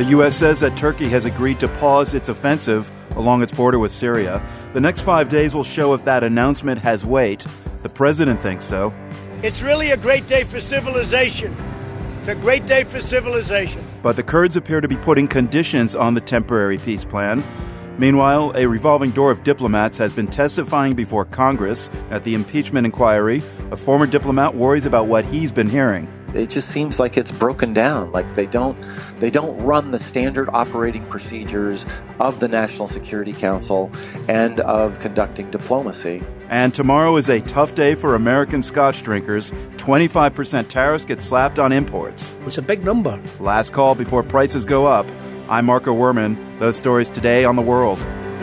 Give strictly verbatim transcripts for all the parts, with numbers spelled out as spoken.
The U S says that Turkey has agreed to pause its offensive along its border with Syria. The next five days will show if that announcement has weight. The president thinks so. It's really a great day for civilization. It's a great day for civilization. But the Kurds appear to be putting conditions on the temporary peace plan. Meanwhile, a revolving door of diplomats has been testifying before Congress at the impeachment inquiry. A former diplomat worries about what he's been hearing. It just seems like it's broken down, like they don't they don't run the standard operating procedures of the National Security Council and of conducting diplomacy. And tomorrow is a tough day for American Scotch drinkers. twenty-five percent tariffs get slapped on imports. It's a big number. Last call before prices go up. I'm Marco Werman. Those stories today on The World.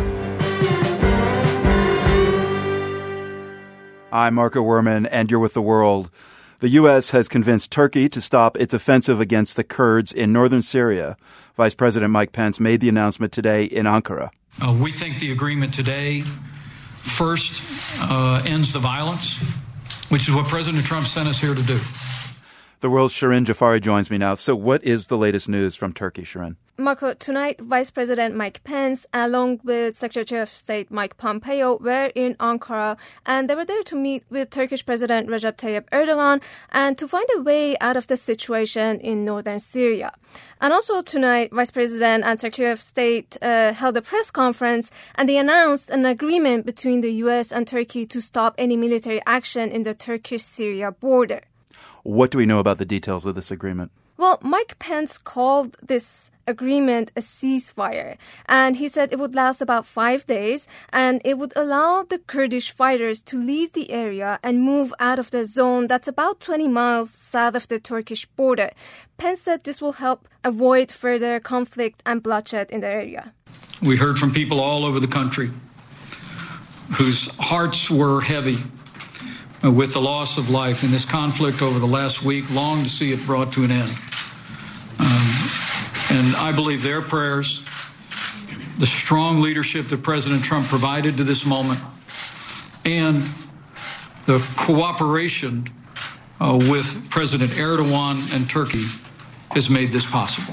I'm Marco Werman, and you're with The World. The U S has convinced Turkey to stop its offensive against the Kurds in northern Syria. Vice President Mike Pence made the announcement today in Ankara. Uh, we think the agreement today first uh, ends the violence, which is what President Trump sent us here to do. The World's Shirin Jafari joins me now. So what is the latest news from Turkey, Shirin? Marco, tonight, Vice President Mike Pence, along with Secretary of State Mike Pompeo, were in Ankara, and they were there to meet with Turkish President Recep Tayyip Erdogan and to find a way out of the situation in northern Syria. And also tonight, Vice President and Secretary of State uh, held a press conference, and they announced an agreement between the U S and Turkey to stop any military action in the Turkish-Syria border. What do we know about the details of this agreement? Well, Mike Pence called this agreement a ceasefire, and he said it would last about five days, and it would allow the Kurdish fighters to leave the area and move out of the zone that's about twenty miles south of the Turkish border. Pence said this will help avoid further conflict and bloodshed in the area. We heard from people all over the country whose hearts were heavy with the loss of life in this conflict over the last week, long to see it brought to an end. Um, and I believe their prayers, the strong leadership that President Trump provided to this moment, and the cooperation uh, with President Erdogan and Turkey has made this possible.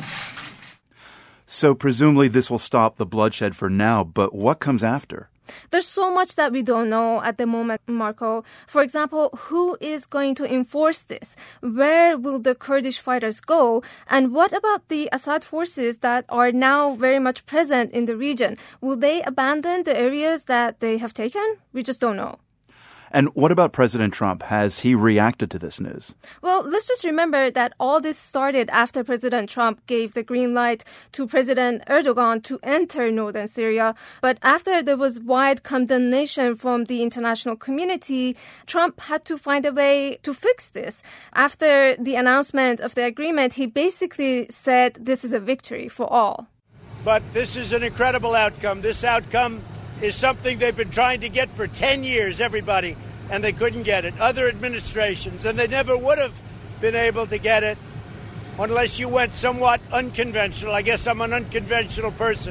So presumably this will stop the bloodshed for now, but what comes after? There's so much that we don't know at the moment, Marco. For example, who is going to enforce this? Where will the Kurdish fighters go? And what about the Assad forces that are now very much present in the region? Will they abandon the areas that they have taken? We just don't know. And what about President Trump? Has he reacted to this news? Well, let's just remember that all this started after President Trump gave the green light to President Erdogan to enter northern Syria. But after there was wide condemnation from the international community, Trump had to find a way to fix this. After the announcement of the agreement, he basically said this is a victory for all. But this is an incredible outcome. This outcome is something they've been trying to get for ten years, everybody, and they couldn't get it. Other administrations, and they never would have been able to get it unless you went somewhat unconventional. I guess I'm an unconventional person.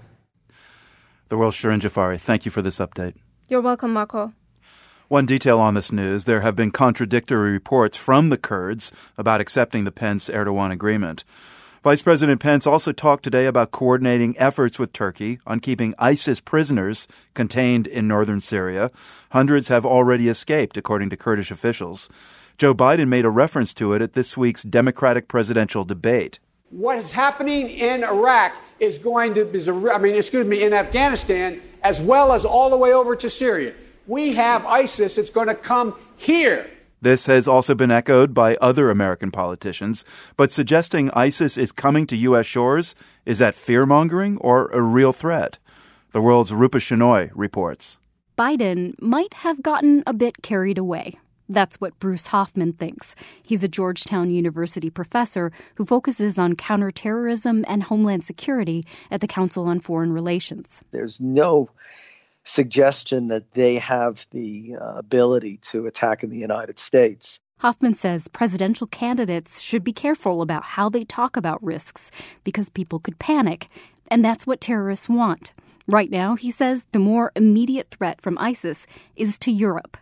The World's Shirin Jafari, thank you for this update. You're welcome, Marco. One detail on this news, there have been contradictory reports from the Kurds about accepting the Pence-Erdogan agreement. Vice President Pence also talked today about coordinating efforts with Turkey on keeping ISIS prisoners contained in northern Syria. Hundreds have already escaped, according to Kurdish officials. Joe Biden made a reference to it at this week's Democratic presidential debate. What is happening in Iraq is going to, is a, I mean, excuse me, in Afghanistan, as well as all the way over to Syria. We have ISIS. It's going to come here. This has also been echoed by other American politicians, but suggesting ISIS is coming to U S shores, is that fear-mongering or a real threat? The World's Rupa Shenoy reports. Biden might have gotten a bit carried away. That's what Bruce Hoffman thinks. He's a Georgetown University professor who focuses on counterterrorism and homeland security at the Council on Foreign Relations. There's no suggestion that they have the uh, ability to attack in the United States. Hoffman says presidential candidates should be careful about how they talk about risks because people could panic, and that's what terrorists want. Right now, he says, the more immediate threat from ISIS is to Europe.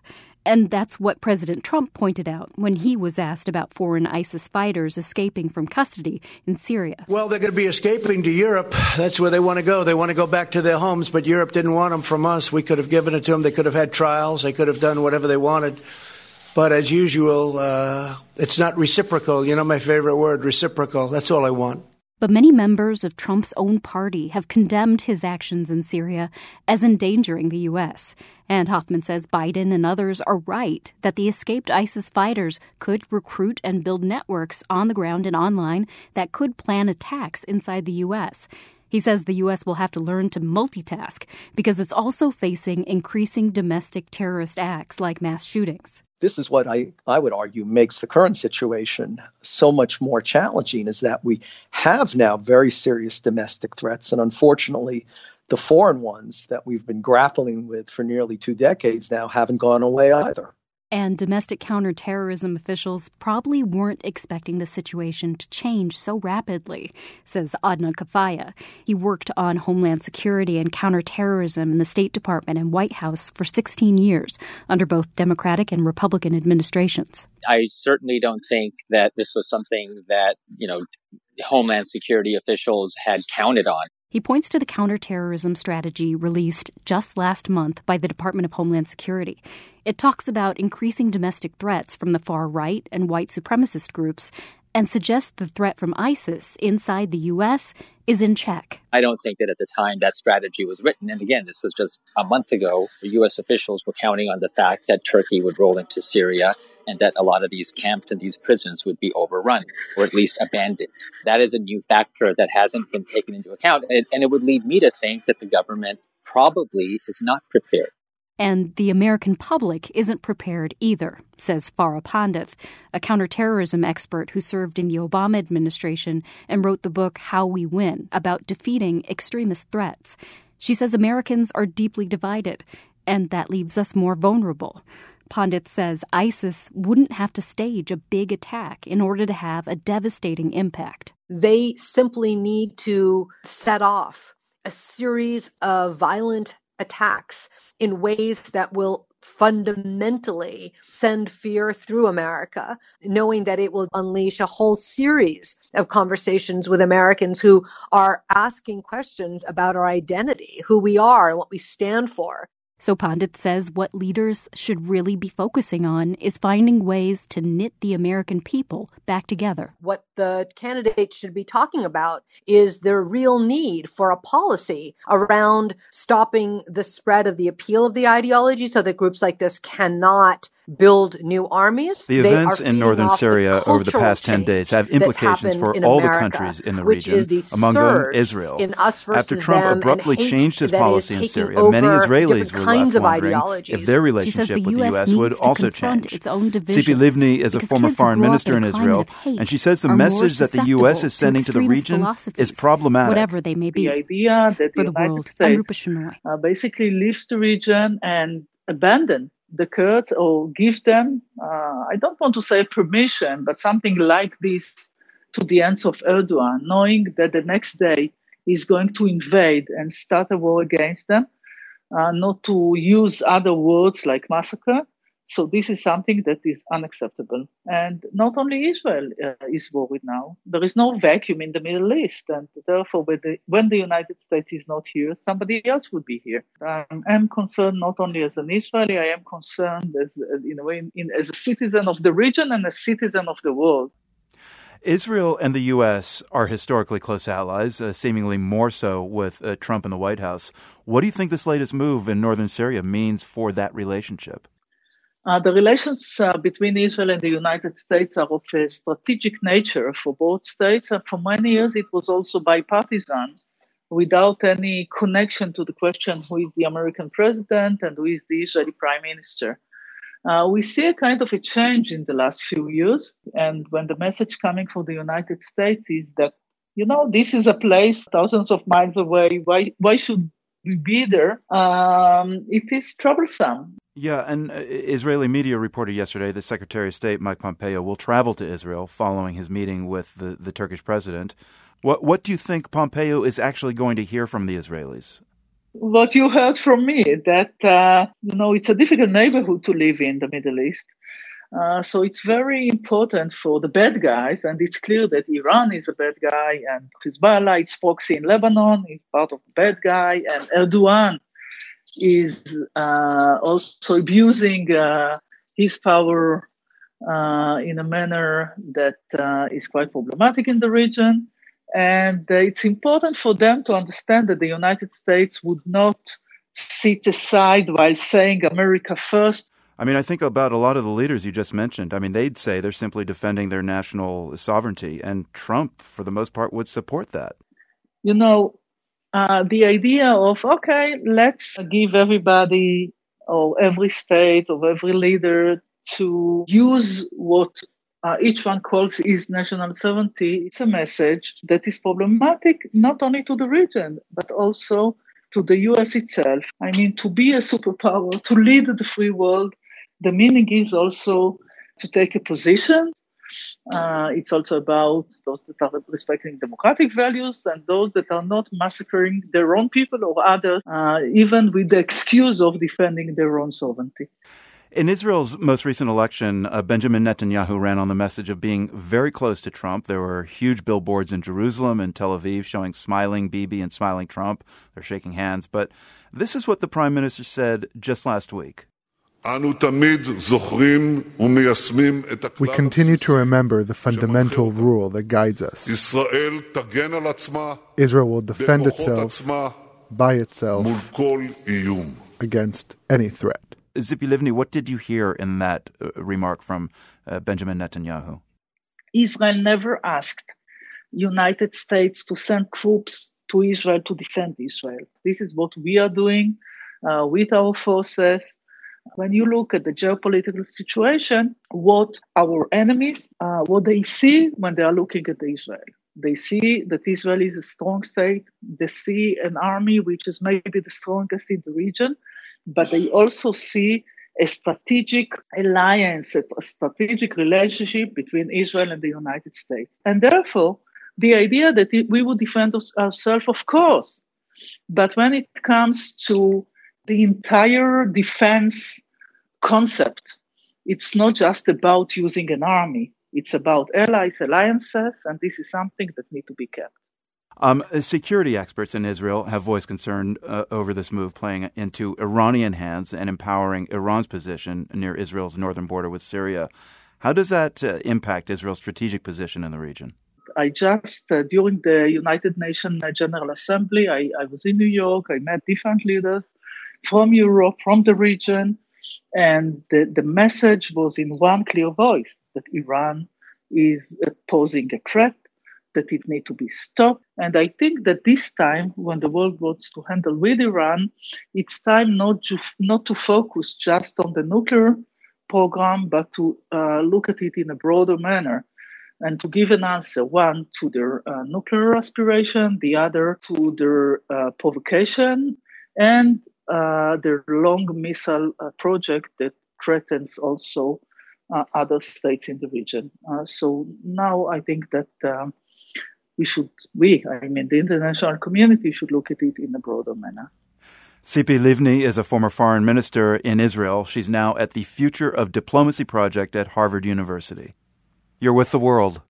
And that's what President Trump pointed out when he was asked about foreign ISIS fighters escaping from custody in Syria. Well, they're going to be escaping to Europe. That's where they want to go. They want to go back to their homes, but Europe didn't want them from us. We could have given it to them. They could have had trials. They could have done whatever they wanted. But as usual, uh, it's not reciprocal. You know my favorite word, reciprocal. That's all I want. But many members of Trump's own party have condemned his actions in Syria as endangering the U S. And Hoffman says Biden and others are right that the escaped ISIS fighters could recruit and build networks on the ground and online that could plan attacks inside the U S. He says the U S will have to learn to multitask because it's also facing increasing domestic terrorist acts like mass shootings. This is what I, I would argue makes the current situation so much more challenging, is that we have now very serious domestic threats. And unfortunately, the foreign ones that we've been grappling with for nearly two decades now haven't gone away either. And domestic counterterrorism officials probably weren't expecting the situation to change so rapidly, says Adnan Kafaya. He worked on Homeland Security and counterterrorism in the State Department and White House for sixteen years under both Democratic and Republican administrations. I certainly don't think that this was something that, you know, Homeland Security officials had counted on. He points to the counterterrorism strategy released just last month by the Department of Homeland Security. It talks about increasing domestic threats from the far right and white supremacist groups and suggests the threat from ISIS inside the U S is in check. I don't think that at the time that strategy was written, and again, this was just a month ago, the U S officials were counting on the fact that Turkey would roll into Syria and that a lot of these camps and these prisons would be overrun or at least abandoned. That is a new factor that hasn't been taken into account. And, and it would lead me to think that the government probably is not prepared. And the American public isn't prepared either, says Farah Pandith, a counterterrorism expert who served in the Obama administration and wrote the book How We Win about defeating extremist threats. She says Americans are deeply divided, and that leaves us more vulnerable. Pandith says ISIS wouldn't have to stage a big attack in order to have a devastating impact. They simply need to set off a series of violent attacks in ways that will fundamentally send fear through America, knowing that it will unleash a whole series of conversations with Americans who are asking questions about our identity, who we are and what we stand for. So Pandith says what leaders should really be focusing on is finding ways to knit the American people back together. What the candidates should be talking about is the real need for a policy around stopping the spread of the appeal of the ideology so that groups like this cannot build new armies. The events in northern Syria over the past ten days have implications for all America, the countries in the region, the among them Israel. After Trump abruptly changed his policy in Syria, many Israelis were left wondering if their relationship the with the U S would also change. Tzipi Livni is a former foreign minister in Israel, and she says the message that the U S is sending to, to the region is problematic. Whatever they may be. The idea that for the, the United world. States uh, basically leaves the region and abandon the Kurds or give them, uh, I don't want to say permission, but something like this to the ends of Erdogan, knowing that the next day he's going to invade and start a war against them, uh, not to use other words like massacre. So this is something that is unacceptable. And not only Israel uh, is worried now. There is no vacuum in the Middle East. And therefore, when the, when the United States is not here, somebody else would be here. Um, I'm concerned not only as an Israeli, I am concerned as, as, in a way, in, as a citizen of the region and a citizen of the world. Israel and the U S are historically close allies, uh, seemingly more so with uh, Trump in the White House. What do you think this latest move in northern Syria means for that relationship? Uh, the relations uh, between Israel and the United States are of a strategic nature for both states. And for many years, it was also bipartisan, without any connection to the question who is the American president and who is the Israeli prime minister. Uh, we see a kind of a change in the last few years. And when the message coming from the United States is that, you know, this is a place thousands of miles away. Why, why should we be there? Um, it is troublesome. Yeah, and Israeli media reported yesterday that Secretary of State Mike Pompeo will travel to Israel following his meeting with the, the Turkish president. What what do you think Pompeo is actually going to hear from the Israelis? what you heard from me, that, uh, you know, it's a difficult neighborhood to live in, the Middle East. Uh, so it's very important for the bad guys, and it's clear that Iran is a bad guy, and Hezbollah, its proxy in Lebanon, is part of the bad guy, and Erdogan is uh, also abusing uh, his power uh, in a manner that uh, is quite problematic in the region. And uh, it's important for them to understand that the United States would not sit aside while saying America first. I mean, I think about a lot of the leaders you just mentioned. I mean, they'd say they're simply defending their national sovereignty, and Trump, for the most part, would support that. You know, uh, the idea of, okay, let's give everybody or every state or every leader to use what uh, each one calls his national sovereignty, it's a message that is problematic not only to the region, but also to the U S itself. I mean, to be a superpower, to lead the free world, the meaning is also to take a position. Uh, it's also about those that are respecting democratic values and those that are not massacring their own people or others, uh, even with the excuse of defending their own sovereignty. In Israel's most recent election, uh, Benjamin Netanyahu ran on the message of being very close to Trump. There were huge billboards in Jerusalem and Tel Aviv showing smiling Bibi and smiling Trump. They're shaking hands. But this is what the prime minister said just last week. We continue to remember the fundamental rule that guides us. Israel will defend itself by itself against any threat. Tzipi Livni, what did you hear in that uh, remark from uh, Benjamin Netanyahu? Israel never asked United States to send troops to Israel to defend Israel. This is what we are doing uh, with our forces. When you look at the geopolitical situation, what our enemies, uh, what they see when they are looking at Israel, they see that Israel is a strong state. They see an army which is maybe the strongest in the region, but they also see a strategic alliance, a strategic relationship between Israel and the United States. And therefore, the idea that it, we would defend us, ourselves, of course, but when it comes to the entire defense concept, it's not just about using an army. It's about allies, alliances, and this is something that needs to be kept. Um, security experts in Israel have voiced concern uh, over this move playing into Iranian hands and empowering Iran's position near Israel's northern border with Syria. How does that uh, impact Israel's strategic position in the region? I just, uh, during the United Nations General Assembly, I, I was in New York. I met different leaders from Europe, from the region, and the, the message was in one clear voice, that Iran is uh, posing a threat, that it needs to be stopped. And I think that this time, when the world wants to handle with Iran, it's time not to, not to focus just on the nuclear program, but to uh, look at it in a broader manner and to give an answer, one, to their uh, nuclear aspiration, the other to their uh, provocation, and uh, their long missile uh, project that threatens also uh, other states in the region. Uh, so now I think that um, we should, we, I mean, the international community should look at it in a broader manner. Tzipi Livni is a former foreign minister in Israel. She's now at the Future of Diplomacy Project at Harvard University. You're with The World.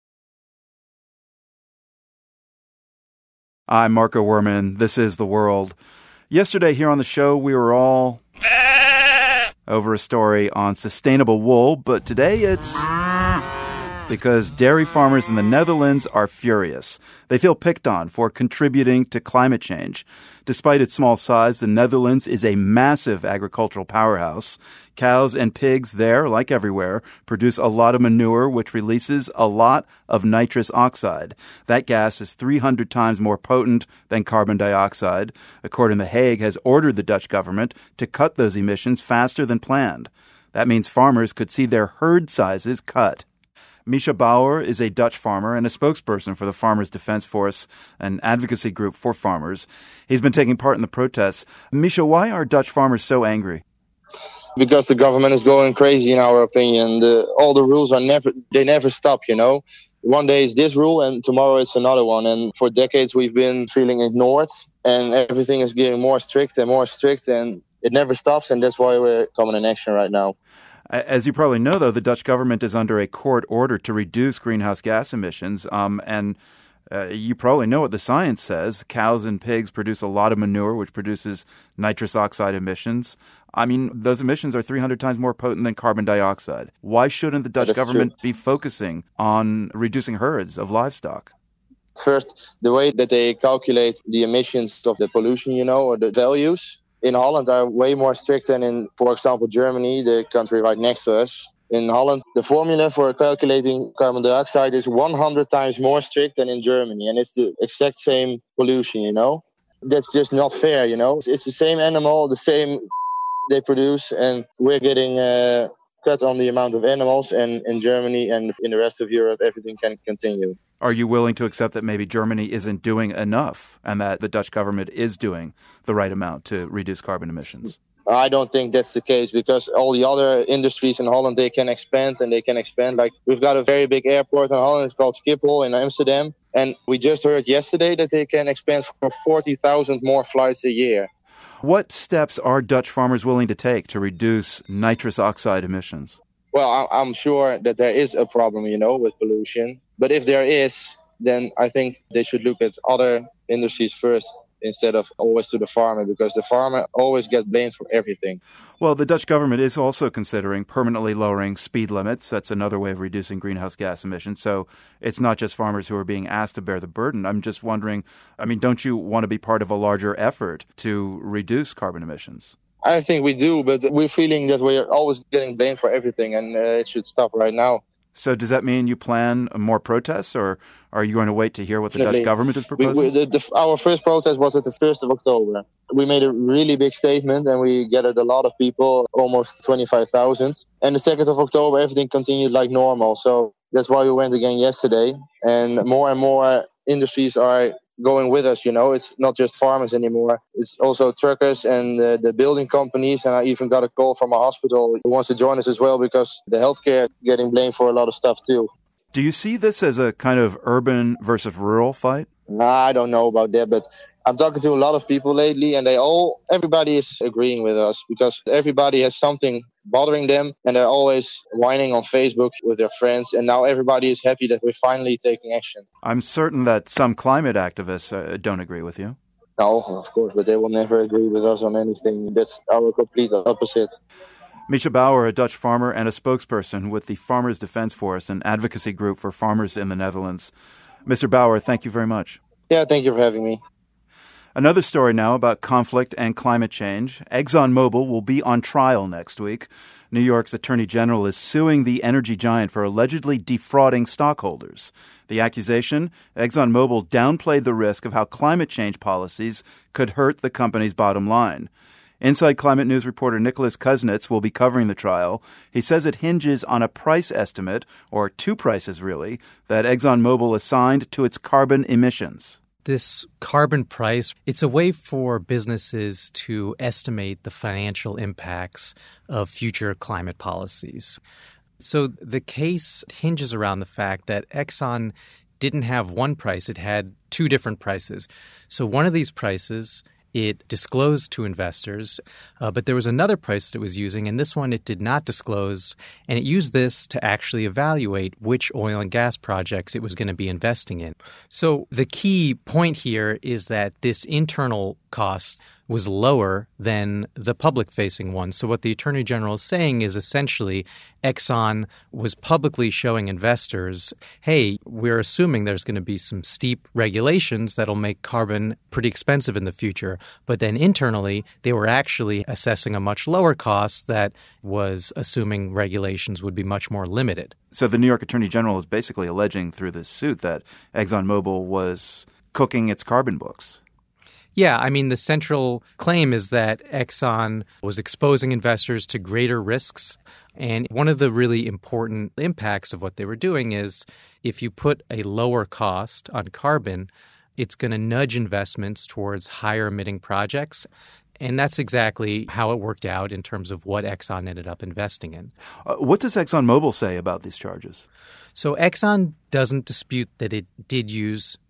I'm Marco Werman. This is The World. Yesterday here on the show, we were all over a story on sustainable wool, but today it's because dairy farmers in the Netherlands are furious. They feel picked on for contributing to climate change. Despite its small size, the Netherlands is a massive agricultural powerhouse. Cows and pigs there, like everywhere, produce a lot of manure, which releases a lot of nitrous oxide. That gas is three hundred times more potent than carbon dioxide. A court in The Hague has ordered the Dutch government to cut those emissions faster than planned. That means farmers could see their herd sizes cut. Misha Bauer is a Dutch farmer and a spokesperson for the Farmers Defense Force, an advocacy group for farmers. He's been taking part in the protests. Misha, why are Dutch farmers so angry? Because the government is going crazy, in our opinion. The, all the rules are never, they never stop, you know. One day is this rule and tomorrow it's another one. And for decades we've been feeling ignored. and everything is getting more strict and more strict, and it never stops, and that's why we're coming in action right now. As you probably know, though, the Dutch government is under a court order to reduce greenhouse gas emissions, um, and uh, you probably know what the science says. Cows and pigs produce a lot of manure, which produces nitrous oxide emissions. I mean, those emissions are three hundred times more potent than carbon dioxide. Why shouldn't the Dutch government true. be focusing on reducing herds of livestock? First, the way that they calculate the emissions of the pollution, you know, or the values in Holland are way more strict than in, for example, Germany, the country right next to us. In Holland, the formula for calculating carbon dioxide is one hundred times more strict than in Germany, and it's the exact same pollution, you know. That's just not fair, you know. It's the same animal, the same they produce, and we're getting uh, cut on the amount of animals, and in Germany and in the rest of Europe, everything can continue. Are you willing to accept that maybe Germany isn't doing enough and that the Dutch government is doing the right amount to reduce carbon emissions? I don't think that's the case, because all the other industries in Holland, they can expand and they can expand. Like, we've got a very big airport in Holland, it's called Schiphol in Amsterdam. And we just heard yesterday that they can expand for forty thousand more flights a year. What steps are Dutch farmers willing to take to reduce nitrous oxide emissions? Well, I'm sure that there is a problem, you know, with pollution. But if there is, then I think they should look at other industries first instead of always to the farmer, because the farmer always gets blamed for everything. Well, the Dutch government is also considering permanently lowering speed limits. That's another way of reducing greenhouse gas emissions. So it's not just farmers who are being asked to bear the burden. I'm just wondering, I mean, don't you want to be part of a larger effort to reduce carbon emissions? I think we do, but we're feeling that we're always getting blamed for everything, and uh, it should stop right now. So does that mean you plan more protests, or are you going to wait to hear what the Definitely. Dutch government is proposing? We, we, the, the, our first protest was at the first of October. We made a really big statement, and we gathered a lot of people, almost twenty-five thousand. And the second of October, everything continued like normal. So that's why we went again yesterday. And more and more industries are going with us, you know. It's not just farmers anymore. It's also truckers and uh, the building companies. And I even got a call from a hospital who wants to join us as well, because the healthcare is getting blamed for a lot of stuff too. Do you see this as a kind of urban versus rural fight? Nah, I don't know about that, but I'm talking to a lot of people lately, and they all, everybody is agreeing with us, because everybody has something bothering them, and they're always whining on Facebook with their friends, and now everybody is happy that we're finally taking action. I'm certain that some climate activists uh, don't agree with you. No, of course, but they will never agree with us on anything. That's our complete opposite. Misha Bauer, a Dutch farmer and a spokesperson with the Farmers Defence Force, an advocacy group for farmers in the Netherlands. Mister Bauer, thank you very much. Yeah, thank you for having me. Another story now about conflict and climate change. ExxonMobil will be on trial next week. New York's Attorney General is suing the energy giant for allegedly defrauding stockholders. The accusation, ExxonMobil downplayed the risk of how climate change policies could hurt the company's bottom line. Inside Climate News reporter Nicholas Kuznets will be covering the trial. He says it hinges on a price estimate, or two prices really, that ExxonMobil assigned to its carbon emissions. This carbon price, it's a way for businesses to estimate the financial impacts of future climate policies. So the case hinges around the fact that Exxon didn't have one price. It had two different prices. So one of these prices it disclosed to investors, uh, but there was another price that it was using, and this one it did not disclose, and it used this to actually evaluate which oil and gas projects it was going to be investing in. So the key point here is that this internal cost was lower than the public-facing one. So what the Attorney General is saying is essentially Exxon was publicly showing investors, hey, we're assuming there's going to be some steep regulations that'll make carbon pretty expensive in the future. But then internally, they were actually assessing a much lower cost that was assuming regulations would be much more limited. So the New York Attorney General is basically alleging through this suit that ExxonMobil was cooking its carbon books. Yeah, I mean, the central claim is that Exxon was exposing investors to greater risks. And one of the really important impacts of what they were doing is if you put a lower cost on carbon, it's going to nudge investments towards higher emitting projects. And that's exactly how it worked out in terms of what Exxon ended up investing in. Uh, what does ExxonMobil say about these charges? So Exxon doesn't dispute that it did use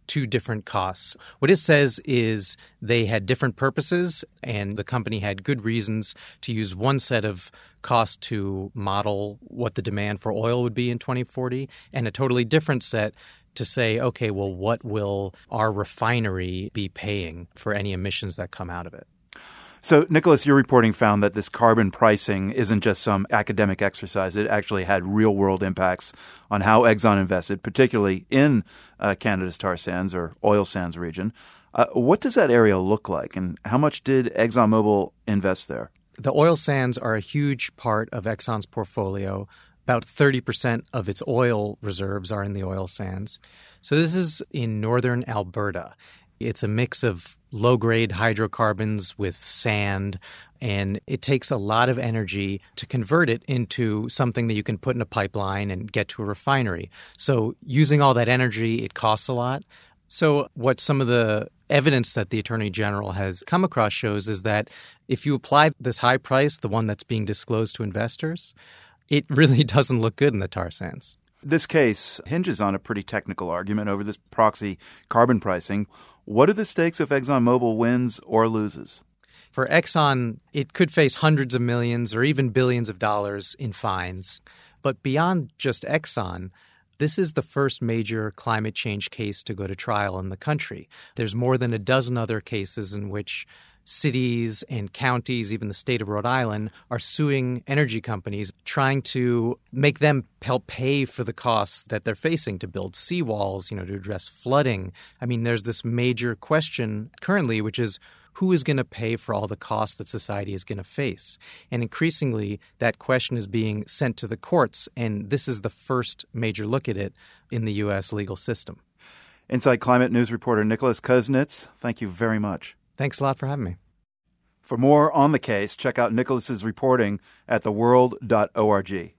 two different costs. What it says is they had different purposes, and the company had good reasons to use one set of costs to model what the demand for oil would be in twenty forty, and a totally different set to say, okay, well, what will our refinery be paying for any emissions that come out of it? So, Nicholas, your reporting found that this carbon pricing isn't just some academic exercise. It actually had real-world impacts on how Exxon invested, particularly in uh, Canada's tar sands or oil sands region. Uh, what does that area look like, and how much did ExxonMobil invest there? The oil sands are a huge part of Exxon's portfolio. About thirty percent of its oil reserves are in the oil sands. So this is in northern Alberta. It's a mix of low-grade hydrocarbons with sand, and it takes a lot of energy to convert it into something that you can put in a pipeline and get to a refinery. So using all that energy, it costs a lot. So what some of the evidence that the Attorney General has come across shows is that if you apply this high price, the one that's being disclosed to investors, it really doesn't look good in the tar sands. This case hinges on a pretty technical argument over this proxy carbon pricing. What are the stakes if ExxonMobil wins or loses? For Exxon, it could face hundreds of millions or even billions of dollars in fines. But beyond just Exxon, this is the first major climate change case to go to trial in the country. There's more than a dozen other cases in which cities and counties, even the state of Rhode Island, are suing energy companies, trying to make them help pay for the costs that they're facing to build seawalls, you know, to address flooding. I mean, there's this major question currently, which is who is going to pay for all the costs that society is going to face? And increasingly, that question is being sent to the courts, and this is the first major look at it in the U S legal system. Inside Climate News reporter Nicholas Kuznets, thank you very much. Thanks a lot for having me. For more on the case, check out Nicholas's reporting at the world dot org.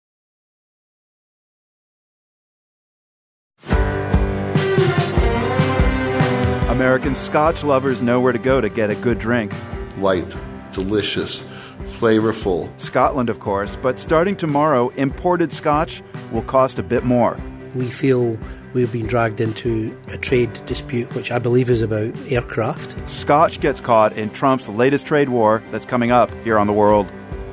American Scotch lovers know where to go to get a good drink. Light, delicious, flavorful. Scotland, of course, but starting tomorrow, imported Scotch will cost a bit more. We feel we've been dragged into a trade dispute, which I believe is about aircraft. Scotch gets caught in Trump's latest trade war that's coming up here on The World.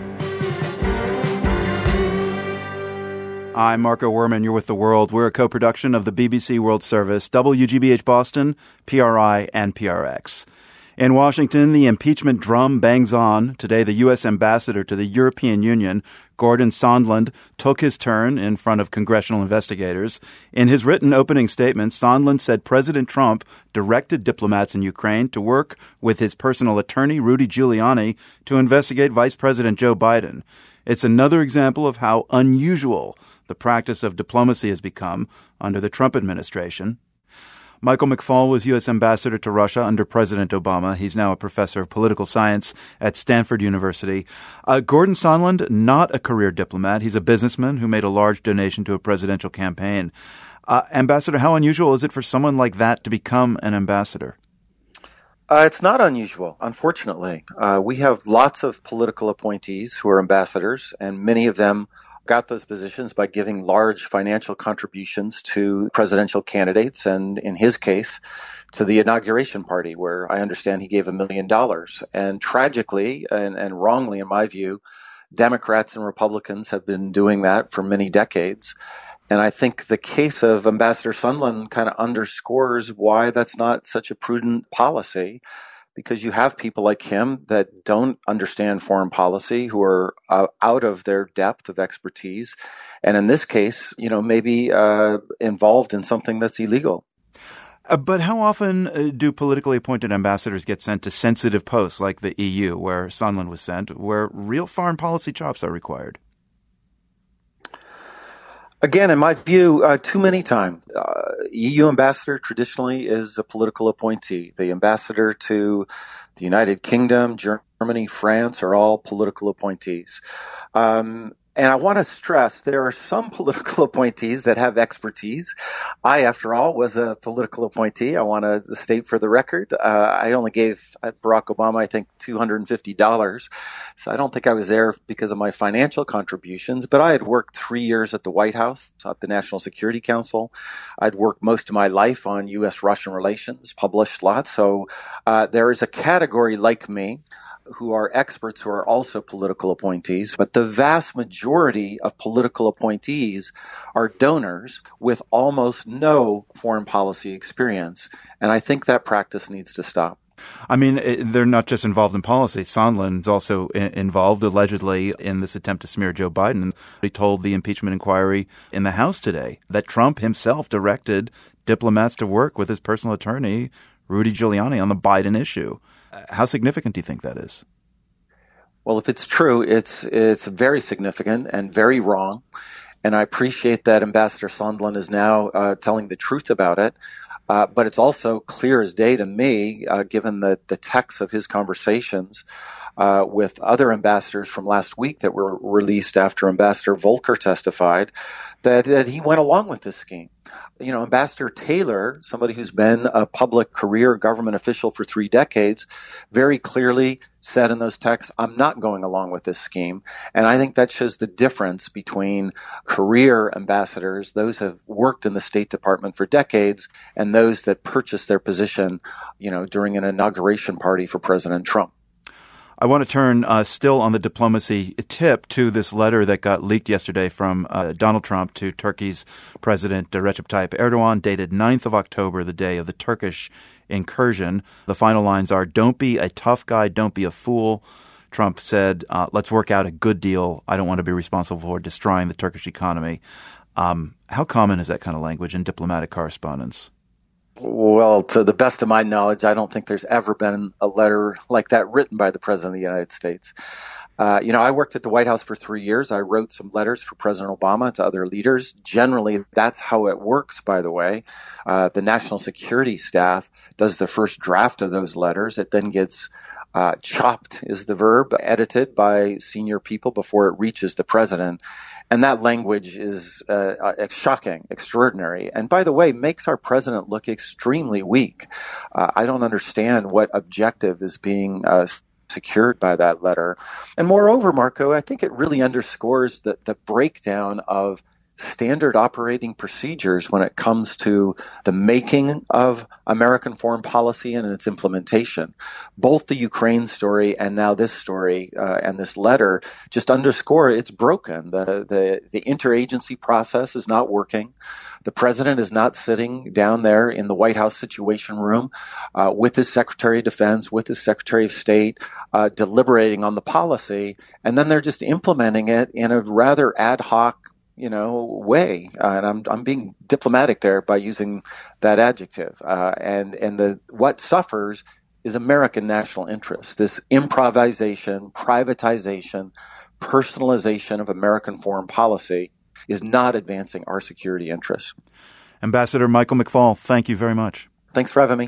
I'm Marco Werman. You're with The World. We're a co-production of the B B C World Service, W G B H Boston, P R I, and P R X. In Washington, the impeachment drum bangs on. Today, the U S ambassador to the European Union, Gordon Sondland, took his turn in front of congressional investigators. In his written opening statement, Sondland said President Trump directed diplomats in Ukraine to work with his personal attorney, Rudy Giuliani, to investigate Vice President Joe Biden. It's another example of how unusual the practice of diplomacy has become under the Trump administration. Michael McFaul was U S ambassador to Russia under President Obama. He's now a professor of political science at Stanford University. Uh, Gordon Sondland, not a career diplomat. He's a businessman who made a large donation to a presidential campaign. Uh, Ambassador, how unusual is it for someone like that to become an ambassador? Uh, it's not unusual, unfortunately. Uh, we have lots of political appointees who are ambassadors, and many of them got those positions by giving large financial contributions to presidential candidates, and in his case, to the inauguration party, where I understand he gave a million dollars. And tragically, and, and wrongly in my view, Democrats and Republicans have been doing that for many decades. And I think the case of Ambassador Sondland kind of underscores why that's not such a prudent policy, because you have people like him that don't understand foreign policy, who are uh, out of their depth of expertise, and in this case, you know, maybe uh, involved in something that's illegal. Uh, but how often uh, do politically appointed ambassadors get sent to sensitive posts like the E U, where Sondland was sent, where real foreign policy chops are required? Again, in my view, uh, too many times. Uh, E U ambassador traditionally is a political appointee. The ambassador to the United Kingdom, Germany, France are all political appointees. Um, And I want to stress there are some political appointees that have expertise. I, after all, was a political appointee. I want to state for the record, uh, I only gave Barack Obama, I think, two hundred fifty dollars. So I don't think I was there because of my financial contributions, but I had worked three years at the White House, at the National Security Council. I'd worked most of my life on U S Russian relations, published lots. So uh, there is a category like me who are experts who are also political appointees, but the vast majority of political appointees are donors with almost no foreign policy experience. And I think that practice needs to stop. I mean, they're not just involved in policy. Sondland's also involved, allegedly, in this attempt to smear Joe Biden. He told the impeachment inquiry in the House today that Trump himself directed diplomats to work with his personal attorney, Rudy Giuliani, on the Biden issue. How significant do you think that is? Well, if it's true, it's it's very significant and very wrong. And I appreciate that Ambassador Sondland is now uh, telling the truth about it. Uh, but it's also clear as day to me, uh, given the, the text of his conversations uh, with other ambassadors from last week that were released after Ambassador Volker testified, that, that he went along with this scheme. You know, Ambassador Taylor, somebody who's been a public career government official for three decades, very clearly said in those texts, I'm not going along with this scheme. And I think that shows the difference between career ambassadors, those who have worked in the State Department for decades, and those that purchased their position, you know, during an inauguration party for President Trump. I want to turn uh, still on the diplomacy tip to this letter that got leaked yesterday from uh, Donald Trump to Turkey's President uh, Recep Tayyip Erdogan, dated ninth of October, the day of the Turkish incursion. The final lines are, "Don't be a tough guy, don't be a fool." Trump said, uh, let's work out a good deal. I don't want to be responsible for destroying the Turkish economy. Um, how common is that kind of language in diplomatic correspondence? Well, to the best of my knowledge, I don't think there's ever been a letter like that written by the President of the United States. Uh, you know, I worked at the White House for three years. I wrote some letters for President Obama to other leaders. Generally, that's how it works, by the way. Uh, the national security staff does the first draft of those letters. It then gets uh, chopped, is the verb, edited by senior people before it reaches the president. And that language is uh, uh, shocking, extraordinary, and by the way, makes our president look extremely weak. Uh, I don't understand what objective is being uh, secured by that letter. And moreover, Marco, I think it really underscores the, the breakdown of standard operating procedures when it comes to the making of American foreign policy and its implementation. Both the Ukraine story and now this story uh, and this letter just underscore it's broken. The, the, the interagency process is not working. The president is not sitting down there in the White House Situation Room uh, with his Secretary of Defense, with his Secretary of State, uh, deliberating on the policy, and then they're just implementing it in a rather ad hoc you know, way. Uh, and I'm I'm being diplomatic there by using that adjective. Uh, and and the what suffers is American national interest. This improvisation, privatization, personalization of American foreign policy is not advancing our security interests. Ambassador Michael McFaul, thank you very much. Thanks for having me.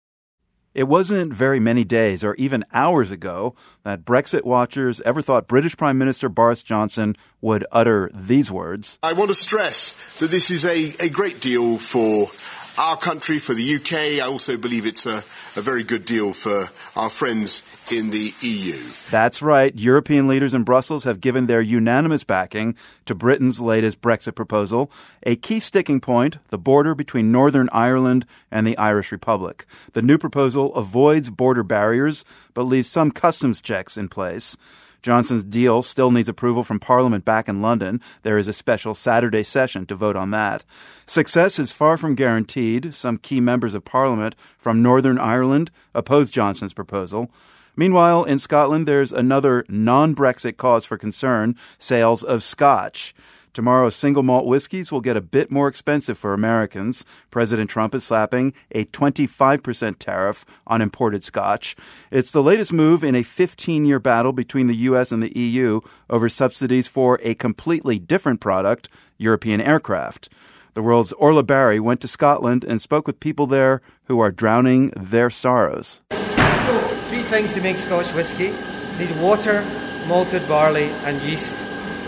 It wasn't very many days or even hours ago that Brexit watchers ever thought British Prime Minister Boris Johnson would utter these words. I want to stress that this is a, a great deal for our country, for the U K. I also believe it's a, a very good deal for our friends in the E U. That's right. European leaders in Brussels have given their unanimous backing to Britain's latest Brexit proposal, a key sticking point, the border between Northern Ireland and the Irish Republic. The new proposal avoids border barriers, but leaves some customs checks in place. Johnson's deal still needs approval from Parliament back in London. There is a special Saturday session to vote on that. Success is far from guaranteed. Some key members of Parliament from Northern Ireland oppose Johnson's proposal. Meanwhile, in Scotland, there's another non-Brexit cause for concern, sales of Scotch. Tomorrow's single malt whiskeys will get a bit more expensive for Americans. President Trump is slapping a twenty-five percent tariff on imported Scotch. It's the latest move in a fifteen-year battle between the U S and the E U over subsidies for a completely different product, European aircraft. The world's Orla Barry went to Scotland and spoke with people there who are drowning their sorrows. So, three things to make Scotch whisky. You need water, malted barley and yeast.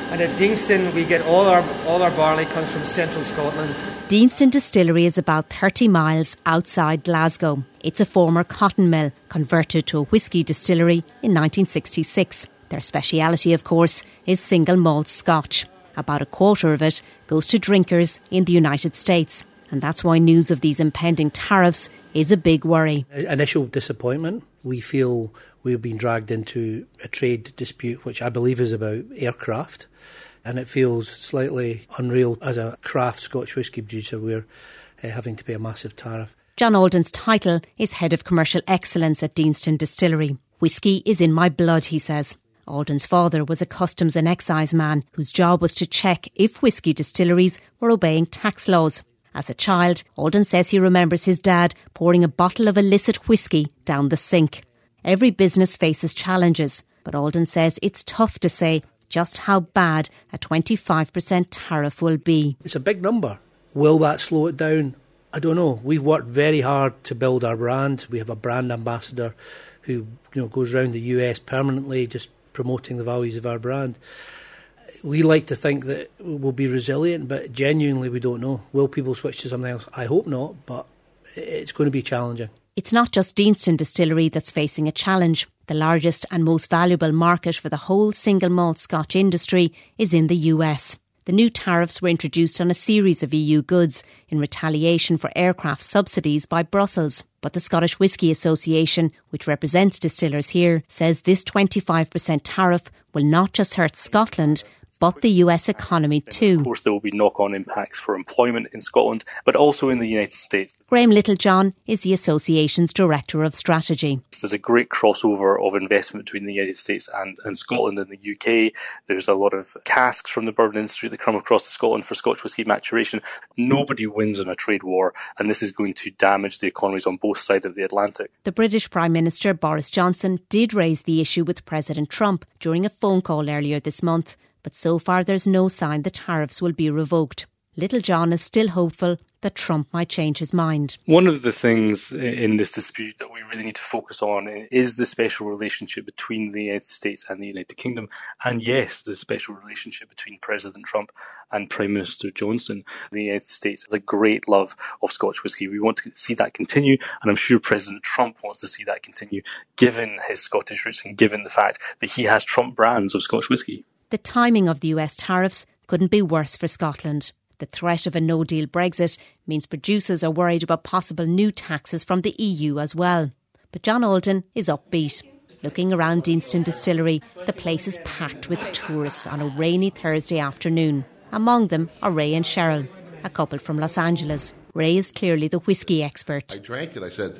And at Deanston, we get all our all our barley comes from central Scotland. Deanston Distillery is about thirty miles outside Glasgow. It's a former cotton mill converted to a whisky distillery in nineteen sixty-six. Their speciality, of course, is single malt Scotch. About a quarter of it goes to drinkers in the United States. And that's why news of these impending tariffs is a big worry. Initial disappointment. We feel we've been dragged into a trade dispute, which I believe is about aircraft. And it feels slightly unreal as a craft Scotch whisky producer. We're uh, having to pay a massive tariff. John Alden's title is Head of Commercial Excellence at Deanston Distillery. Whisky is in my blood, he says. Alden's father was a customs and excise man whose job was to check if whisky distilleries were obeying tax laws. As a child, Alden says he remembers his dad pouring a bottle of illicit whisky down the sink. Every business faces challenges, but Alden says it's tough to say just how bad a twenty-five percent tariff will be. It's a big number. Will that slow it down? I don't know. We've worked very hard to build our brand. We have a brand ambassador who, you know, goes around the U S permanently just promoting the values of our brand. We like to think that we'll be resilient, but genuinely we don't know. Will people switch to something else? I hope not, but it's going to be challenging. It's not just Deanston Distillery that's facing a challenge. The largest and most valuable market for the whole single malt Scotch industry is in the U S. The new tariffs were introduced on a series of E U goods in retaliation for aircraft subsidies by Brussels. But the Scottish Whisky Association, which represents distillers here, says this twenty-five percent tariff will not just hurt Scotland, but the U S economy too. Of course, there will be knock-on impacts for employment in Scotland, but also in the United States. Graham Littlejohn is the association's Director of Strategy. There's a great crossover of investment between the United States and, and Scotland and the U K. There's a lot of casks from the bourbon industry that come across to Scotland for Scotch whisky maturation. Nobody wins in a trade war, and this is going to damage the economies on both sides of the Atlantic. The British Prime Minister Boris Johnson did raise the issue with President Trump during a phone call earlier this month. But so far there's no sign the tariffs will be revoked. Littlejohn is still hopeful that Trump might change his mind. One of the things in this dispute that we really need to focus on is the special relationship between the United States and the United Kingdom. And yes, the special relationship between President Trump and Prime Minister Johnson. The United States has a great love of Scotch whisky. We want to see that continue, and I'm sure President Trump wants to see that continue, given his Scottish roots and given the fact that he has Trump brands of Scotch whisky. The timing of the U S tariffs couldn't be worse for Scotland. The threat of a no-deal Brexit means producers are worried about possible new taxes from the E U as well. But John Alden is upbeat. Looking around Deanston Distillery, the place is packed with tourists on a rainy Thursday afternoon. Among them are Ray and Cheryl, a couple from Los Angeles. Ray is clearly the whisky expert. I drank it. I said,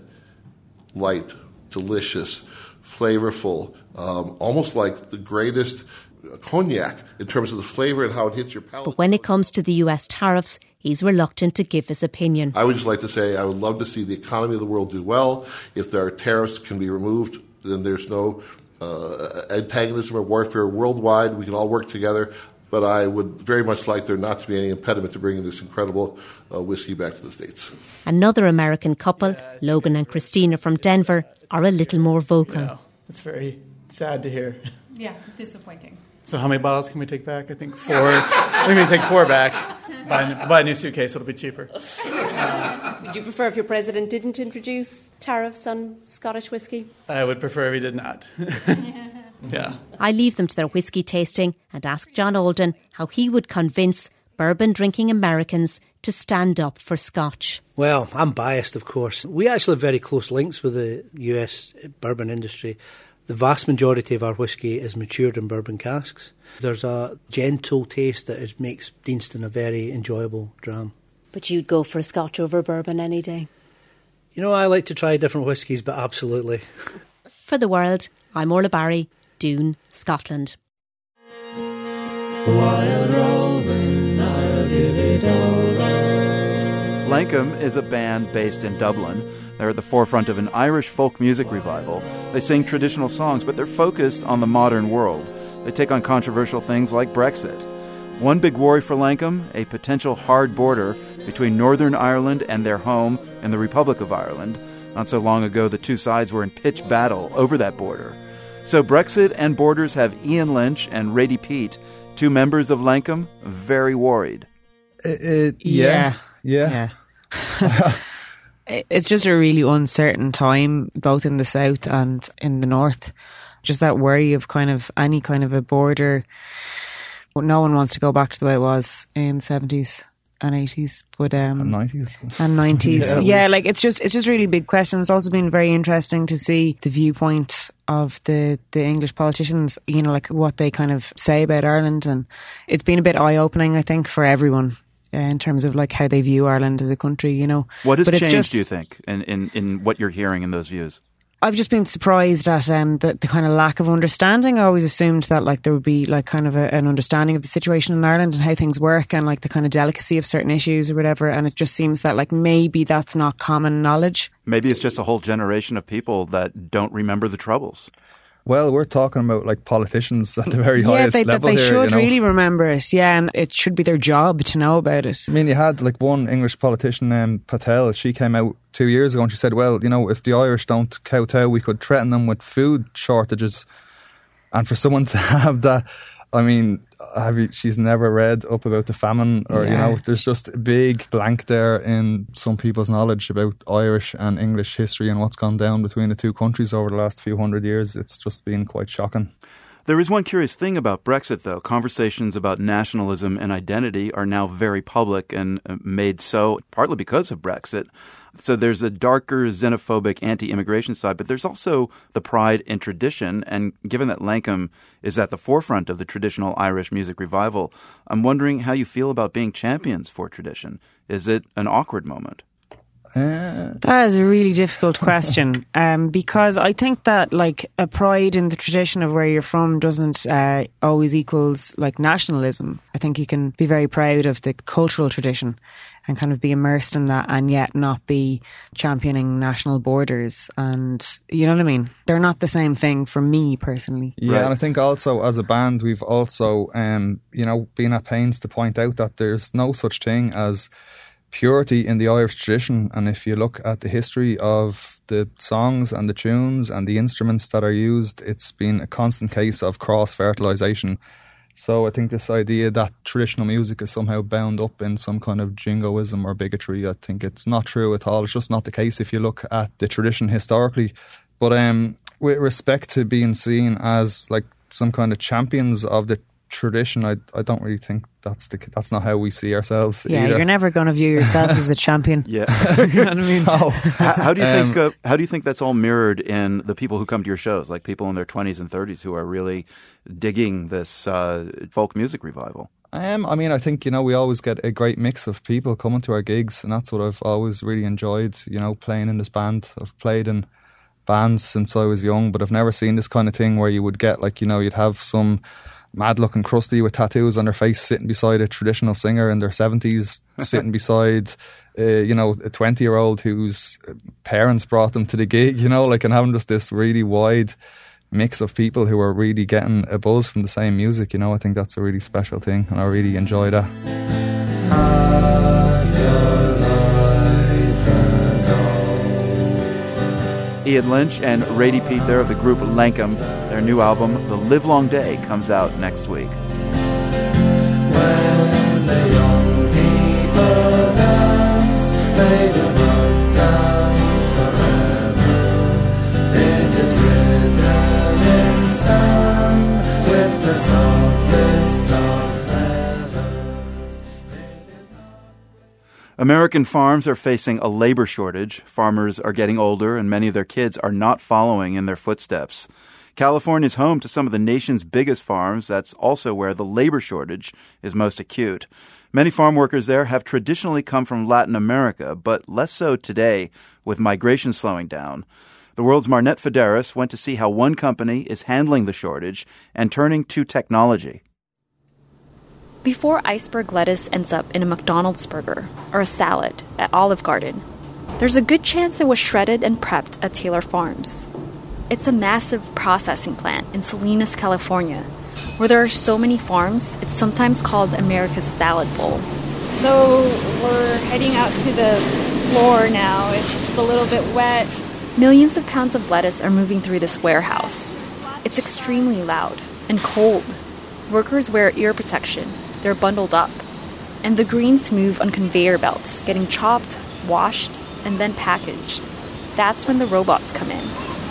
light, delicious, flavorful, um, almost like the greatest cognac in terms of the flavour and how it hits your palate. But when it comes to the U S tariffs, he's reluctant to give his opinion. I would just like to say I would love to see the economy of the world do well. If there are tariffs can be removed, then there's no uh, antagonism or warfare worldwide. We can all work together. But I would very much like there not to be any impediment to bringing this incredible uh, whiskey back to the States. Another American couple, Logan and Christina from Denver, are a little more vocal. Yeah, it's very sad to hear. Yeah, disappointing. So how many bottles can we take back? I think four. I think we can take four back. Buy a, buy a new suitcase, it'll be cheaper. Uh, would you prefer if your president didn't introduce tariffs on Scottish whisky? I would prefer if he did not. Yeah. I leave them to their whisky tasting and ask John Alden how he would convince bourbon-drinking Americans to stand up for Scotch. Well, I'm biased, of course. We actually have very close links with the U S bourbon industry. The vast majority of our whisky is matured in bourbon casks. There's a gentle taste that is, makes Deanston a very enjoyable dram. But you'd go for a Scotch over bourbon any day? You know, I like to try different whiskies, but absolutely. For The World, I'm Orla Barry, Doon, Scotland. Wild roving, I'll give it over. Lankum is a band based in Dublin. They're at the forefront of an Irish folk music revival. They sing traditional songs, but they're focused on the modern world. They take on controversial things like Brexit. One big worry for Lankum, a potential hard border between Northern Ireland and their home in the Republic of Ireland. Not so long ago, the two sides were in pitched battle over that border. So Brexit and borders have Ian Lynch and Rady Pete Two members of Lankum very worried. It, it, yeah, yeah. yeah. It's just a really uncertain time, both in the south and in the north. Just that worry of kind of any kind of a border. No one wants to go back to the way it was in the seventies and eighties, but um, and nineties and nineties. yeah. yeah, like it's just it's just really big question. It's also been very interesting to see the viewpoint of the the English politicians. You know, like what they kind of say about Ireland, and it's been a bit eye opening, I think, for everyone. Uh, in terms of like how they view Ireland as a country, you know. What has but changed, just, do you think, in, in, in what you're hearing in those views? I've just been surprised at um, the, the kind of lack of understanding. I always assumed that like there would be like kind of a, an understanding of the situation in Ireland and how things work and like the kind of delicacy of certain issues or whatever. And it just seems that like maybe that's not common knowledge. Maybe it's just a whole generation of people that don't remember the Troubles. Well, we're talking about like politicians at the very yeah, highest they, level they here. should you know? really remember it, yeah, and it should be their job to know about it. I mean, you had like one English politician, um, Patel, she came out two years ago and she said, well, you know, if the Irish don't kowtow, we could threaten them with food shortages. And for someone to have that, I mean, have you, she's never read up about the famine or, yeah. you know, there's just a big blank there in some people's knowledge about Irish and English history and what's gone down between the two countries over the last few hundred years. It's just been quite shocking. There is one curious thing about Brexit, though. Conversations about nationalism and identity are now very public and made so partly because of Brexit. So there's a darker, xenophobic, anti-immigration side, but there's also the pride in tradition. And given that Lankum is at the forefront of the traditional Irish music revival, I'm wondering how you feel about being champions for tradition. Is it an awkward moment? Uh, that is a really difficult question um, because I think that like a pride in the tradition of where you're from doesn't uh, always equals like nationalism. I think you can be very proud of the cultural tradition and kind of be immersed in that and yet not be championing national borders. And you know what I mean? They're not the same thing for me personally. Yeah, right. And I think also as a band, we've also, um, you know, been at pains to point out that there's no such thing as purity in the Irish tradition. And if you look at the history of the songs and the tunes and the instruments that are used, it's been a constant case of cross-fertilisation. So I think this idea that traditional music is somehow bound up in some kind of jingoism or bigotry, I think it's not true at all. It's just not the case if you look at the tradition historically. But um, with respect to being seen as like some kind of champions of the tradition, I I don't really think that's the that's not how we see ourselves. Yeah, either. You're never going to view yourself as a champion. Yeah, you know what I mean. No. how, how do you um, think? Uh, how do you think that's all mirrored in the people who come to your shows, like people in their twenties and thirties who are really digging this uh, folk music revival? Um, I mean, I think, you know, we always get a great mix of people coming to our gigs, and that's what I've always really enjoyed. You know, playing in this band. I've played in bands since I was young, but I've never seen this kind of thing where you would get like, you know, you'd have some mad looking crusty with tattoos on their face sitting beside a traditional singer in their seventies, sitting beside uh, you know, a twenty year old whose parents brought them to the gig, you know, like, and having just this really wide mix of people who are really getting a buzz from the same music. You know, I think that's a really special thing and I really enjoy that. Ian Lynch and Rady Pete there of the group Lankum. Their new album, The Livelong Day, comes out next week. When the young people dance, they do not dance forever. It is written in sand with the softest of feathers. American farms are facing a labor shortage. Farmers are getting older, and many of their kids are not following in their footsteps. California is home to some of the nation's biggest farms. That's also where the labor shortage is most acute. Many farm workers there have traditionally come from Latin America, but less so today with migration slowing down. The World's Marnette Federis went to see how one company is handling the shortage and turning to technology. Before iceberg lettuce ends up in a McDonald's burger or a salad at Olive Garden, there's a good chance it was shredded and prepped at Taylor Farms. It's a massive processing plant in Salinas, California, where there are so many farms, it's sometimes called America's Salad Bowl. So we're heading out to the floor now. It's a little bit wet. Millions of pounds of lettuce are moving through this warehouse. It's extremely loud and cold. Workers wear ear protection. They're bundled up. And the greens move on conveyor belts, getting chopped, washed, and then packaged. That's when the robots come in.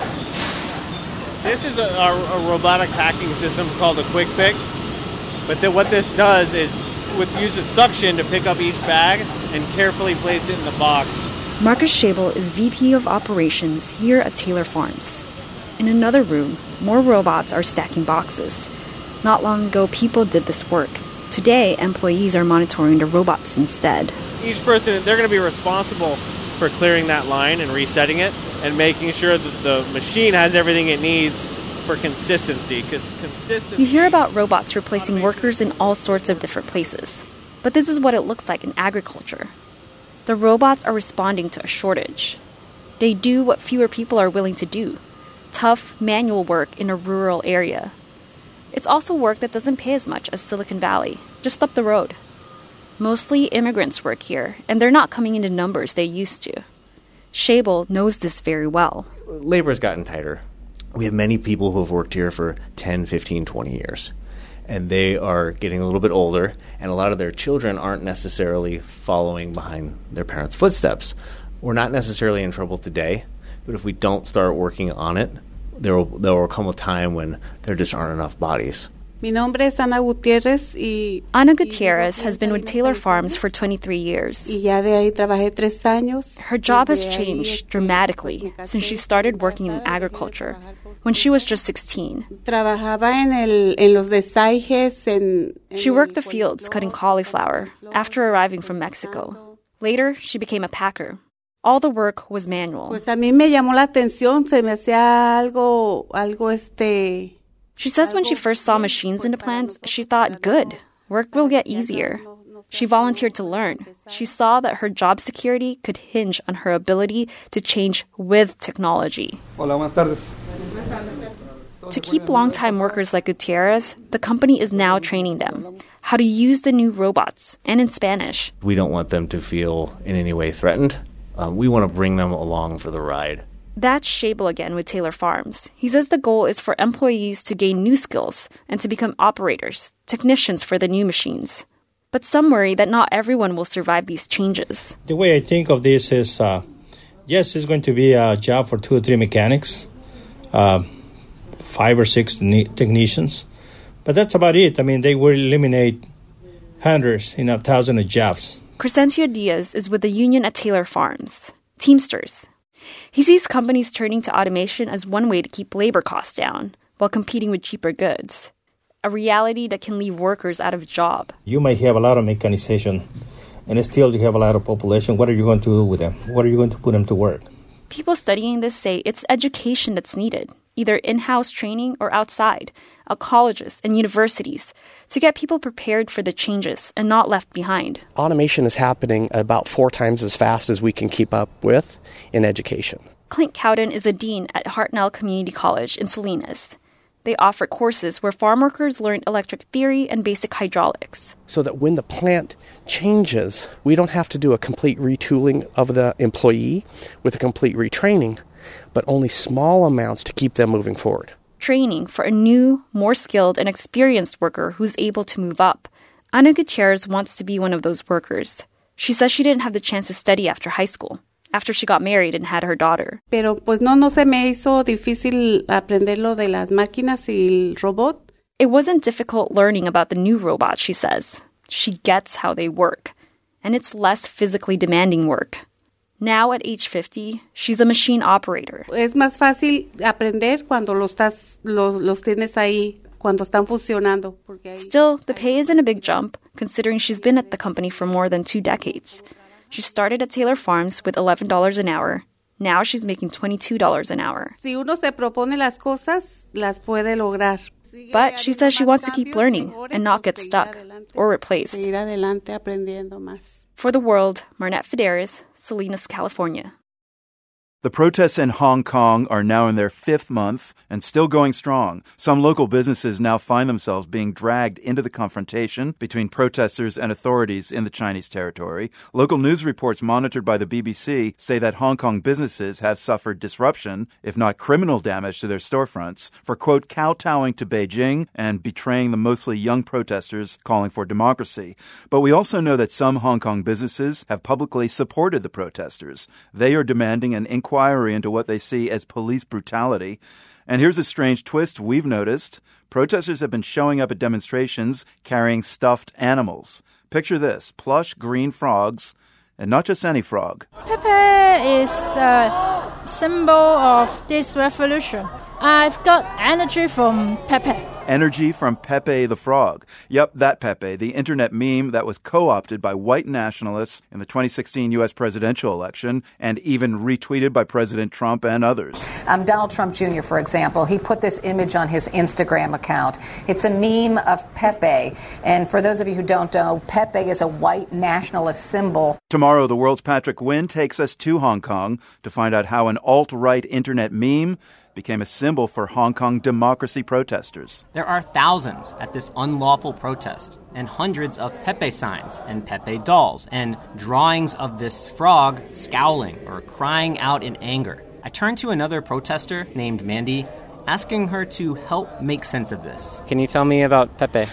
This is a, a, a robotic packing system called a Quick Pick. But then what this does is it uses suction to pick up each bag and carefully place it in the box. Marcus Schabel is V P of Operations here at Taylor Farms. In another room, more robots are stacking boxes. Not long ago, people did this work. Today, employees are monitoring the robots instead. Each person, they're going to be responsible for clearing that line and resetting it and making sure that the machine has everything it needs for consistency. Because consistency. You hear about robots replacing workers in all sorts of different places. But this is what it looks like in agriculture. The robots are responding to a shortage. They do what fewer people are willing to do. Tough, manual work in a rural area. It's also work that doesn't pay as much as Silicon Valley, just up the road. Mostly immigrants work here, and they're not coming into numbers they used to. Schabel knows this very well. Labor's gotten tighter. We have many people who have worked here for ten, fifteen, twenty years. And they are getting a little bit older, and a lot of their children aren't necessarily following behind their parents' footsteps. We're not necessarily in trouble today, but if we don't start working on it, there will, there will come a time when there just aren't enough bodies. Mi nombre es Ana Gutierrez y Ana Gutierrez has been with Taylor Farms for twenty-three years. Y ya de ahí trabajé tres años. Her job has changed dramatically since she started working in agriculture when she was just sixteen. Trabajaba en el en los desaijes en She worked the fields cutting cauliflower after arriving from Mexico. Later, she became a packer. All the work was manual. Pues a mí me llamó la atención, se me hacía algo algo este She says when she first saw machines in the plants, she thought, good, work will get easier. She volunteered to learn. She saw that her job security could hinge on her ability to change with technology. Hola, buenas tardes. To keep longtime workers like Gutierrez, the company is now training them how to use the new robots, and in Spanish. We don't want them to feel in any way threatened. Um, we want to bring them along for the ride. That's Schabel again with Taylor Farms. He says the goal is for employees to gain new skills and to become operators, technicians for the new machines. But some worry that not everyone will survive these changes. The way I think of this is, uh, yes, it's going to be a job for two or three mechanics, uh, five or six ne- technicians. But that's about it. I mean, they will eliminate hundreds, you know, thousands of jobs. Crescencio Diaz is with the union at Taylor Farms, Teamsters. He sees companies turning to automation as one way to keep labor costs down while competing with cheaper goods, a reality that can leave workers out of a job. You may have a lot of mechanization, and still you have a lot of population. What are you going to do with them? What are you going to put them to work? People studying this say it's education that's needed, either in-house training or outside, at colleges and universities, to get people prepared for the changes and not left behind. Automation is happening at about four times as fast as we can keep up with in education. Clint Cowden is a dean at Hartnell Community College in Salinas. They offer courses where farm workers learn electric theory and basic hydraulics. So that when the plant changes, we don't have to do a complete retooling of the employee with a complete retraining, but only small amounts to keep them moving forward. Training for a new, more skilled and experienced worker who's able to move up. Ana Gutierrez wants to be one of those workers. She says she didn't have the chance to study after high school, after she got married and had her daughter. Pero pues no, no se me hizo difícil aprender lo de las máquinas y el robot. It wasn't difficult learning about the new robot, she says. She gets how they work. And it's less physically demanding work. Now at age fifty, she's a machine operator. Es más fácil aprender cuando los, estás, los, los tienes ahí, cuando están funcionando. Still, the pay isn't a big jump, considering she's been at the company for more than two decades. She started at Taylor Farms with eleven dollars an hour. Now she's making twenty-two dollars an hour. Si uno se propone las cosas, las puede lograr. But she says she wants to keep learning and not get stuck or replaced. For The World, Marnette Federes, Salinas, California. The protests in Hong Kong are now in their fifth month and still going strong. Some local businesses now find themselves being dragged into the confrontation between protesters and authorities in the Chinese territory. Local news reports monitored by the B B C say that Hong Kong businesses have suffered disruption, if not criminal damage to their storefronts, for, quote, kowtowing to Beijing and betraying the mostly young protesters calling for democracy. But we also know that some Hong Kong businesses have publicly supported the protesters. They are demanding an inquiry inquiry into what they see as police brutality. And here's a strange twist we've noticed. Protesters have been showing up at demonstrations carrying stuffed animals. Picture this, plush green frogs, and not just any frog. Pepe is a symbol of this revolution. I've got energy from Pepe. Energy from Pepe the Frog. Yep, that Pepe, the internet meme that was co-opted by white nationalists in the twenty sixteen U S presidential election and even retweeted by President Trump and others. Um, Donald Trump Junior, for example, he put this image on his Instagram account. It's a meme of Pepe. And for those of you who don't know, Pepe is a white nationalist symbol. Tomorrow, the world's Patrick Wynn takes us to Hong Kong to find out how an alt-right internet meme became a symbol for Hong Kong democracy protesters. There are thousands at this unlawful protest, and hundreds of Pepe signs and Pepe dolls, and drawings of this frog scowling or crying out in anger. I turned to another protester named Mandy, asking her to help make sense of this. Can you tell me about Pepe?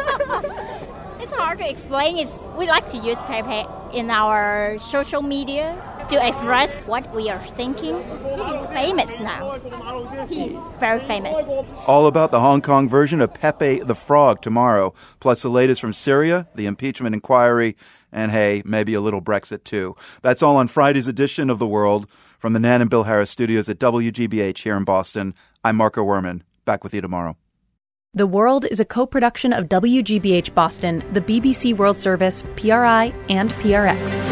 It's hard to explain. It's, we like to use Pepe in our social media to express what we are thinking. He is famous now. He is very famous. All about the Hong Kong version of Pepe the Frog tomorrow, plus the latest from Syria, the impeachment inquiry, and hey, maybe a little Brexit too. That's all on Friday's edition of The World. From the Nan and Bill Harris studios at W G B H here in Boston, I'm Marco Werman. Back with you tomorrow. The World is a co-production of W G B H Boston, the B B C World Service, P R I, and P R X.